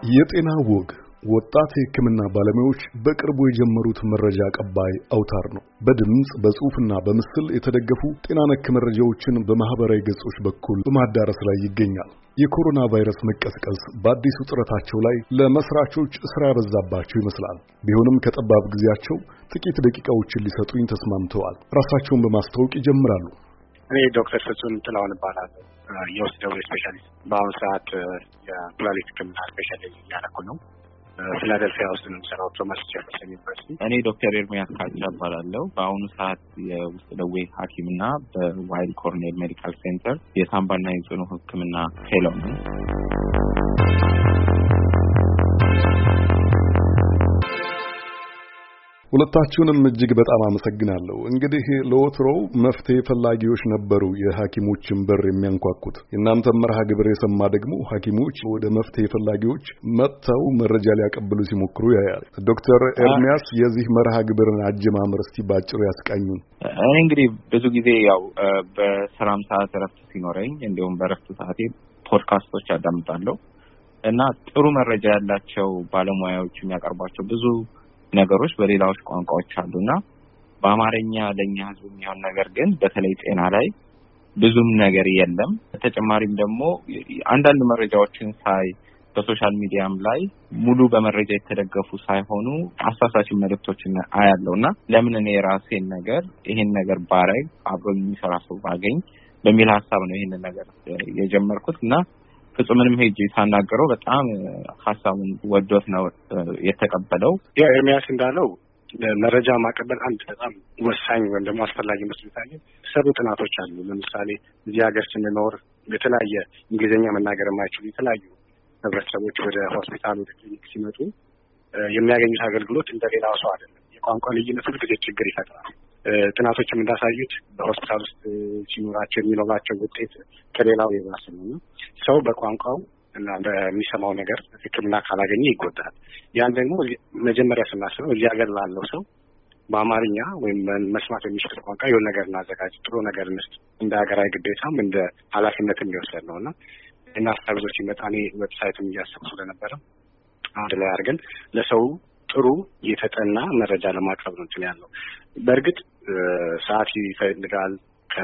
የጤና ወግ ወጣት የሕክምና ባለሙያዎች በቅርቡ የጀመሩት መረጃ አቀባይ አውታር ነው። በድምጽ በጽሑፍና በምስል የተደገፉ ጤና ነክ መረጃዎችን በማህበራዊ ገጾች በኩል በማዳረስ ላይ ይገኛል። የኮሮና ቫይረስ መቀስቀስ በአዲሱ ጥረታቸው ላይ ለመስራቾች ስራ ያበዛባቸው ይመስላል። ቢሆንም ከጠባብ ጊዜያቸው ጥቂት ደቂቃዎችን ሊሰጡኝ ተስማምተዋል። ራሳቸውን በማስተዋወቅ ይጀምራሉ። እኔ ዶክተር ፍጹም ጥላሁን እባላለሁ። የውስጥ ደዌ ስፔሻሊስት፣ በአሁኑ ሰዓት የኩላሊት ሕክምና ስፔሻሊስት እያደረኩ ነው። ፊላደልፊያ ውስጥ ነው የምሰራው፣ ቶማስ ጄፈርሰን ዩኒቨርሲቲ። እኔ ዶክተር ኤርሚያስ ካቻ እባላለሁ። በአሁኑ ሰዓት የውስጥ ደዌ ሐኪምና በዋይል ኮርኔል ሜዲካል ሴንተር የሳምባና የጽኑ ሕክምና ፌሎ ነኝ። ሁለታችሁንም እጅግ በጣም አመሰግናለሁ። እንግዲህ ለወትሮው መፍትሄ ፈላጊዎች ነበሩ የሐኪሞችን በር የሚያንኳኩት። የእናንተ መርሃ ግብር የሰማ ደግሞ ሐኪሞች ወደ መፍትሄ ፈላጊዎች መጥተው መረጃ ሊያቀብሉ ሲሞክሩ ያያል። ዶክተር ኤርሚያስ የዚህ መርሃ ግብርን አጀማመር እስቲ ባጭሩ ያስቃኙን። እኔ እንግዲህ ብዙ ጊዜ ያው በስራም ሰዓት እረፍት ሲኖረኝ እንዲሁም በእረፍት ሰዓቴ ፖድካስቶች አዳምጣለሁ እና ጥሩ መረጃ ያላቸው ባለሙያዎች የሚያቀርቧቸው ብዙ ነገሮች በሌላዎች ቋንቋዎች አሉና በአማርኛ ለኛ ህዝብ የሚሆን ነገር ግን በተለይ ጤና ላይ ብዙም ነገር የለም። በተጨማሪም ደግሞ አንዳንድ መረጃዎችን ሳይ በሶሻል ሚዲያም ላይ ሙሉ በመረጃ የተደገፉ ሳይሆኑ አሳሳች መልእክቶችን አያለውና ለምን እኔ ራሴን ነገር ይሄን ነገር ባረግ አብሮኝ የሚሰራ ሰው ባገኝ በሚል ሐሳብ ነው ይሄን ነገር የጀመርኩትና ፍጹምንም ሄጄ ሳናገረው በጣም ሐሳቡን ወዶት ነው የተቀበለው። ያ ኤርሚያስ እንዳለው መረጃ ማቀበል አንድ በጣም ወሳኝ ወይም ደግሞ አስፈላጊ መስሎ ታየኝ። ሰሩ ጥናቶች አሉ። ለምሳሌ እዚህ ሀገር ስንኖር የተለያየ እንግሊዝኛ መናገር የማይችሉ የተለያዩ ህብረተሰቦች ወደ ሆስፒታል ወደ ክሊኒክ ሲመጡ የሚያገኙት አገልግሎት እንደሌላው ሰው አይደለም። የቋንቋ ልዩነት ሁልጊዜ ችግር ይፈጥራል። ጥናቶችም እንዳሳዩት በሆስፒታል ውስጥ ሲኖራቸው የሚኖራቸው ውጤት ከሌላው የባሰ ነው። ሰው በቋንቋው እና በሚሰማው ነገር ሕክምና ካላገኘ ይጎዳል። ያን ደግሞ መጀመሪያ ስናስበው እዚህ ሀገር ላለው ሰው በአማርኛ ወይም መስማት የሚችል ቋንቋ የሆነ ነገር እናዘጋጅ፣ ጥሩ ነገር እንስጥ፣ እንደ ሀገራዊ ግዴታም እንደ ኃላፊነትም የሚወሰድ ነው እና ሀሳብ ሲመጣ እኔ ዌብሳይትም እያሰብኩ ስለነበረ አንድ ላይ አድርገን ለሰው ጥሩ የተጠና መረጃ ለማቅረብ ነው እንትን ያለው። በእርግጥ ሰዓት ይፈልጋል።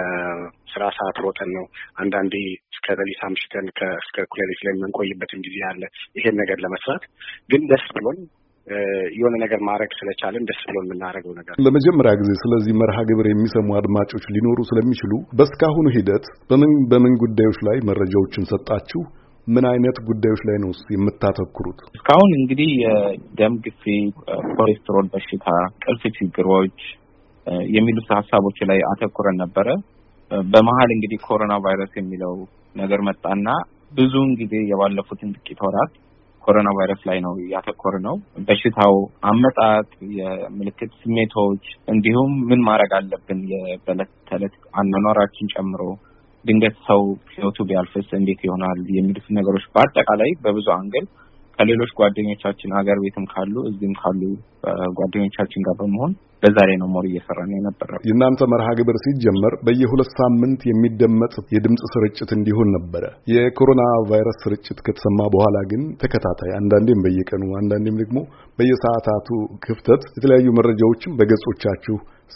ከስራ ሰዓት ሮጠን ነው አንዳንዴ እስከ ሌሊት አምሽተን እስከ እኩለ ሌሊት ላይ የምንቆይበትን ጊዜ አለ ይሄን ነገር ለመስራት። ግን ደስ ብሎን የሆነ ነገር ማድረግ ስለቻለን ደስ ብሎን የምናደርገው ነገር። ለመጀመሪያ ጊዜ ስለዚህ መርሃ ግብር የሚሰሙ አድማጮች ሊኖሩ ስለሚችሉ በእስካሁኑ ሂደት በምን ጉዳዮች ላይ መረጃዎችን ሰጣችሁ? ምን አይነት ጉዳዮች ላይ ነው የምታተኩሩት? እስካሁን እንግዲህ የደም ግፊት፣ ኮሌስትሮል በሽታ፣ ቅልፍ ችግሮች የሚሉት ሀሳቦች ላይ አተኩረን ነበረ። በመሀል እንግዲህ ኮሮና ቫይረስ የሚለው ነገር መጣና ብዙውን ጊዜ የባለፉትን ጥቂት ወራት ኮሮና ቫይረስ ላይ ነው ያተኮርነው። በሽታው አመጣጥ፣ የምልክት ስሜቶች እንዲሁም ምን ማድረግ አለብን የበለት ተለት አኗኗራችን ጨምሮ ድንገት ሰው ህይወቱ ቢያልፍስ እንዴት ይሆናል የሚሉት ነገሮች በአጠቃላይ በብዙ አንግል ከሌሎች ጓደኞቻችን ሀገር ቤትም ካሉ እዚህም ካሉ ጓደኞቻችን ጋር በመሆን በዛሬ ነው ሞር እየሰራን የነበረው። የእናንተ መርሃ ግብር ሲጀመር በየሁለት ሳምንት የሚደመጥ የድምጽ ስርጭት እንዲሆን ነበረ። የኮሮና ቫይረስ ስርጭት ከተሰማ በኋላ ግን ተከታታይ አንዳንዴም በየቀኑ አንዳንዴም ደግሞ በየሰዓታቱ ክፍተት የተለያዩ መረጃዎችን በገጾቻችሁ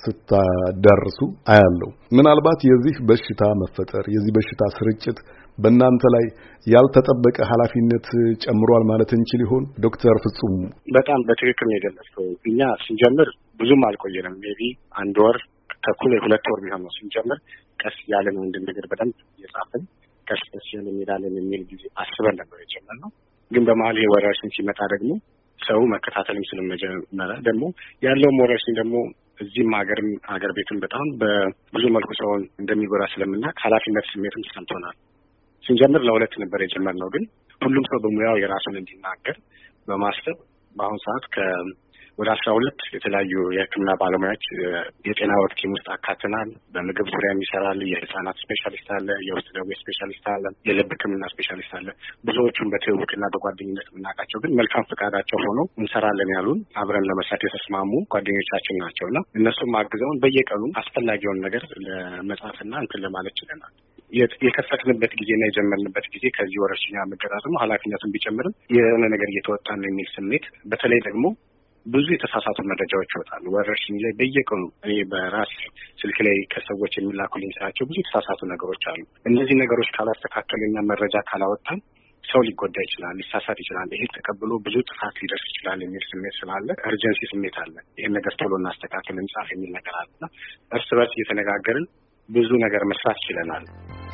ስታዳርሱ አያለው። ምናልባት የዚህ በሽታ መፈጠር የዚህ በሽታ ስርጭት በእናንተ ላይ ያልተጠበቀ ኃላፊነት ጨምሯል ማለት እንችል ይሆን? ዶክተር ፍጹም በጣም በትክክል ነው የገለጽከው። እኛ ስንጀምር ብዙም አልቆየንም። ሜቢ አንድ ወር ተኩል 2 ወር ቢሆን ነው ስንጀምር። ቀስ ያለ ነው እንደነገር በደንብ እየጻፍን ቀስ ያለ እንሄዳለን የሚል ጊዜ አስበን ነበር የጀመርነው። ግን በመሀል ወረርሽኝ ሲመጣ ደግሞ ሰው መከታተልም ስለመጀመረ ደግሞ ያለውም ወረርሽኝ ደግሞ እዚህም ሀገር ቤትም በጣም በብዙ መልኩ ሰውን እንደሚጎዳ ስለምናውቅ ኃላፊነት ስሜትም ሰምቶናል። ስንጀምር ለሁለት ነበር የጀመርነው። ግን ሁሉም ሰው በሙያው የራሱን እንዲናገር በማሰብ በአሁኑ ሰዓት ወደ 12 የተለያዩ የሕክምና ባለሙያዎች የጤና ወግ ቲም ውስጥ አካተናል። በምግብ ዙሪያ የሚሰራል፣ የህፃናት ስፔሻሊስት አለ፣ የውስጥ ደዌ ስፔሻሊስት አለ፣ የልብ ሕክምና ስፔሻሊስት አለ። ብዙዎቹን በትውውቅና በጓደኝነት የምናውቃቸው ግን መልካም ፈቃዳቸው ሆነው እንሰራለን ያሉን አብረን ለመስራት የተስማሙ ጓደኞቻችን ናቸውና እነሱም አግዘውን በየቀኑ አስፈላጊውን ነገር ለመጻፍና እንትን ለማለት ችለናል። የከፈትንበት ጊዜና የጀመርንበት ጊዜ ከዚህ ወረርሽኝ መገራዘሙ ኃላፊነቱን ቢጨምርም የሆነ ነገር እየተወጣን ነው የሚል ስሜት በተለይ ደግሞ ብዙ የተሳሳቱ መረጃዎች ይወጣሉ። ወረርሽኝ ላይ በየቀኑ እኔ በራሴ ስልክ ላይ ከሰዎች የሚላኩልኝ ሳያቸው ብዙ የተሳሳቱ ነገሮች አሉ። እነዚህ ነገሮች ካላስተካከልና መረጃ ካላወጣን ሰው ሊጎዳ ይችላል፣ ሊሳሳት ይችላል። ይሄ ተቀብሎ ብዙ ጥፋት ሊደርስ ይችላል የሚል ስሜት ስላለ እርጀንሲ ስሜት አለ። ይሄን ነገር ቶሎ እናስተካክል፣ እንጻፍ የሚል ነገር አለና እርስ በርስ እየተነጋገርን ብዙ ነገር መስራት ይችላል።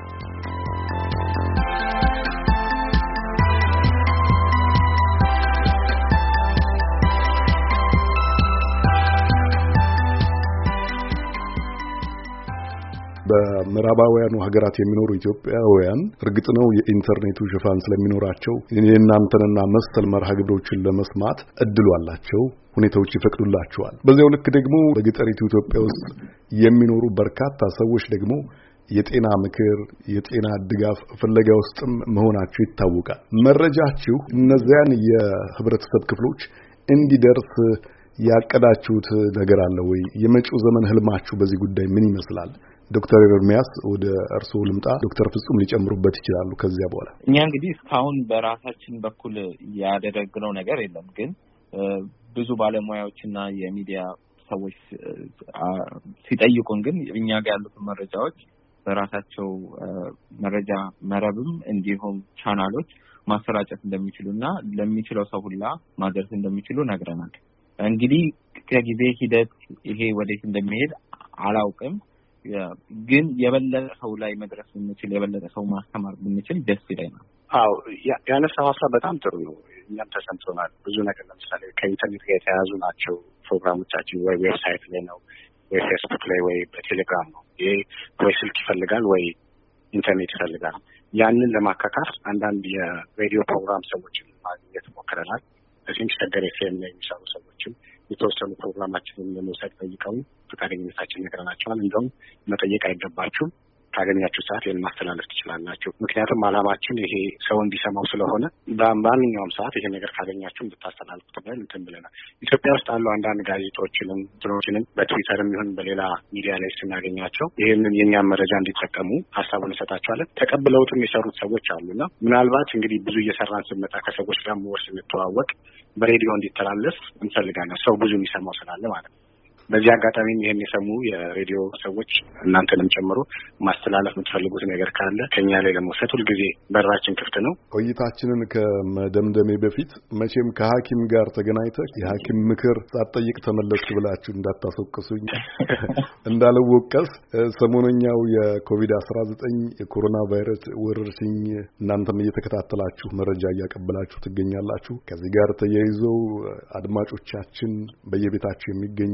በምዕራባውያኑ ሀገራት የሚኖሩ ኢትዮጵያውያን እርግጥ ነው የኢንተርኔቱ ሽፋን ስለሚኖራቸው የእናንተንና መሰል መርሃ ግብሮችን ለመስማት እድሉ አላቸው፣ ሁኔታዎች ይፈቅዱላቸዋል። በዚያው ልክ ደግሞ በገጠሪቱ ኢትዮጵያ ውስጥ የሚኖሩ በርካታ ሰዎች ደግሞ የጤና ምክር፣ የጤና ድጋፍ ፍለጋ ውስጥም መሆናቸው ይታወቃል። መረጃችሁ እነዚያን የህብረተሰብ ክፍሎች እንዲደርስ ያቀዳችሁት ነገር አለ ወይ? የመጪው ዘመን ህልማችሁ በዚህ ጉዳይ ምን ይመስላል? ዶክተር ኤርሚያስ ወደ እርስዎ ልምጣ። ዶክተር ፍጹም ሊጨምሩበት ይችላሉ። ከዚያ በኋላ እኛ እንግዲህ እስካሁን በራሳችን በኩል ያደረግነው ነገር የለም፣ ግን ብዙ ባለሙያዎችና የሚዲያ ሰዎች ሲጠይቁን ግን እኛ ጋር ያሉትን መረጃዎች በራሳቸው መረጃ መረብም እንዲሁም ቻናሎች ማሰራጨት እንደሚችሉና ለሚችለው ሰው ሁላ ማድረስ እንደሚችሉ ነግረናል። እንግዲህ ከጊዜ ሂደት ይሄ ወዴት እንደሚሄድ አላውቅም፣ ግን የበለጠ ሰው ላይ መድረስ ብንችል፣ የበለጠ ሰው ማስተማር ብንችል ደስ ይለኛል። አዎ ያነሳው ሀሳብ በጣም ጥሩ ነው። እኛም ተሰምቶናል። ብዙ ነገር ለምሳሌ ከኢንተርኔት ጋር የተያያዙ ናቸው ፕሮግራሞቻችን። ወይ ዌብሳይት ላይ ነው፣ ወይ ፌስቡክ ላይ፣ ወይ በቴሌግራም ነው። ይሄ ወይ ስልክ ይፈልጋል፣ ወይ ኢንተርኔት ይፈልጋል። ያንን ለማካካስ አንዳንድ የሬዲዮ ፕሮግራም ሰዎችን ማግኘት ሞክረናል። እዚህም ሸገር ኤፍኤም ላይ የሚሰሩ ሰዎችም የተወሰኑ ፕሮግራማችንን ለመውሰድ ጠይቀው ፈቃደኝነታችን ነግረናቸዋል። እንደውም መጠየቅ አይገባችሁም፣ ካገኛችሁ ሰዓት ይሄን ማስተላለፍ ትችላላችሁ። ምክንያቱም አላማችን ይሄ ሰው እንዲሰማው ስለሆነ በማንኛውም ሰዓት ይሄ ነገር ካገኛችሁ እንድታስተላልፉት ብለን እንትን ብለናል። ኢትዮጵያ ውስጥ ያሉ አንዳንድ ጋዜጦችንም እንትኖችንም በትዊተርም ይሁን በሌላ ሚዲያ ላይ ስናገኛቸው ይህንን የእኛን መረጃ እንዲጠቀሙ ሀሳቡን እንሰጣቸዋለን። ተቀብለውትም የሰሩት ሰዎች አሉና ምናልባት እንግዲህ ብዙ እየሰራን ስንመጣ ከሰዎች ጋር መወር ስንተዋወቅ በሬዲዮ እንዲተላለፍ እንፈልጋለን። ሰው ብዙ የሚሰማው ስላለ ማለት ነው። በዚህ አጋጣሚ ይሄን የሰሙ የሬዲዮ ሰዎች እናንተንም ጨምሮ ማስተላለፍ የምትፈልጉት ነገር ካለ ከኛ ላይ ለመውሰድ ሁልጊዜ በራችን ክፍት ነው። ቆይታችንን ከመደምደሜ በፊት መቼም ከሐኪም ጋር ተገናኝተህ የሐኪም ምክር ሳትጠይቅ ተመለስክ ብላችሁ እንዳታስወቅሱኝ እንዳልወቀስ፣ ሰሞነኛው የኮቪድ-19 የኮሮና ቫይረስ ወረርሽኝ እናንተም እየተከታተላችሁ መረጃ እያቀበላችሁ ትገኛላችሁ። ከዚህ ጋር ተያይዘው አድማጮቻችን በየቤታቸው የሚገኙ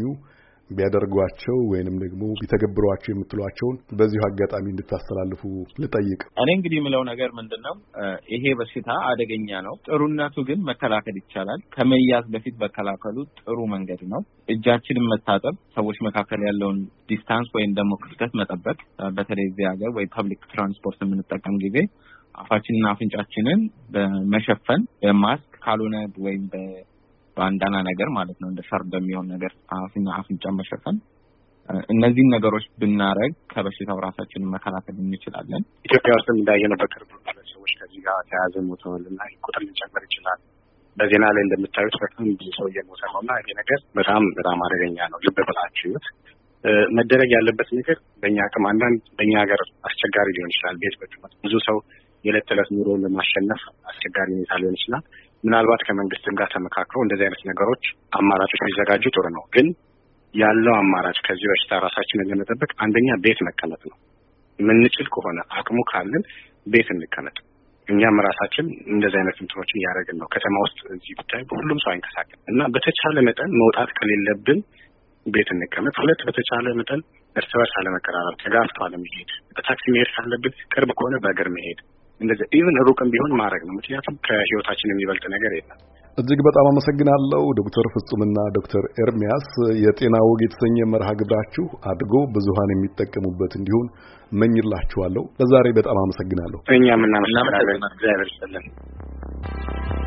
ቢያደርጓቸው ወይንም ደግሞ ቢተገብሯቸው የምትሏቸውን በዚሁ አጋጣሚ እንድታስተላልፉ ልጠይቅ። እኔ እንግዲህ የምለው ነገር ምንድነው፣ ይሄ በሽታ አደገኛ ነው። ጥሩነቱ ግን መከላከል ይቻላል። ከመያዝ በፊት መከላከሉ ጥሩ መንገድ ነው። እጃችንን መታጠብ፣ ሰዎች መካከል ያለውን ዲስታንስ ወይም ደግሞ ክፍተት መጠበቅ፣ በተለይ እዚህ ሀገር ወይ ፐብሊክ ትራንስፖርት የምንጠቀም ጊዜ አፋችንና አፍንጫችንን በመሸፈን በማስክ ካልሆነ ወይም በአንዳና ነገር ማለት ነው እንደ ሻርፕ በሚሆን ነገር አፍንጫ መሸፈን፣ እነዚህን ነገሮች ብናረግ ከበሽታው ራሳችንን መከላከል እንችላለን። ኢትዮጵያ ውስጥም እንዳየነው በቅርቡ ሰዎች ከዚህ ጋር ተያያዘ ሞተዋልና ቁጥር ሊጨምር ይችላል። በዜና ላይ እንደምታዩት በጣም ብዙ ሰው እየሞተ ነውና ይሄ ነገር በጣም አደገኛ ነው። ልብ ብላችሁት መደረግ ያለበት ነገር በእኛ አቅም አንዳንድ በእኛ ሀገር አስቸጋሪ ሊሆን ይችላል። ቤት በጭመት ብዙ ሰው የዕለት ተዕለት ኑሮውን ለማሸነፍ አስቸጋሪ ሁኔታ ሊሆን ይችላል። ምናልባት ከመንግስትም ጋር ተመካክሮ እንደዚህ አይነት ነገሮች አማራጮች ቢዘጋጁ ጥሩ ነው። ግን ያለው አማራጭ ከዚህ በሽታ ራሳችንን ለመጠበቅ አንደኛ ቤት መቀመጥ ነው። የምንችል ከሆነ አቅሙ ካለን ቤት እንቀመጥ። እኛም ራሳችን እንደዚህ አይነት እንትኖችን እያደረግን ነው። ከተማ ውስጥ እዚህ ብታይ ሁሉም ሰው አይንቀሳቀስም እና በተቻለ መጠን መውጣት ከሌለብን ቤት እንቀመጥ። ሁለት በተቻለ መጠን እርስ በርስ አለመቀራረብ፣ ተጋፍቶ አለመሄድ። በታክሲ መሄድ ካለብን ቅርብ ከሆነ በእግር መሄድ፣ እንደዚህ ኢቭን ሩቅም ቢሆን ማድረግ ነው። ምክንያቱም ከህይወታችን የሚበልጥ ነገር የለም። እጅግ በጣም አመሰግናለሁ ዶክተር ፍጹምና ዶክተር ኤርሚያስ። የጤና ወግ የተሰኘ መርሃ ግብራችሁ አድጎ ብዙሃን የሚጠቀሙበት እንዲሆን እመኝላችኋለሁ። ለዛሬ በጣም አመሰግናለሁ። እኛም እናመሰግናለን። እግዚአብሔር ይስጥልን።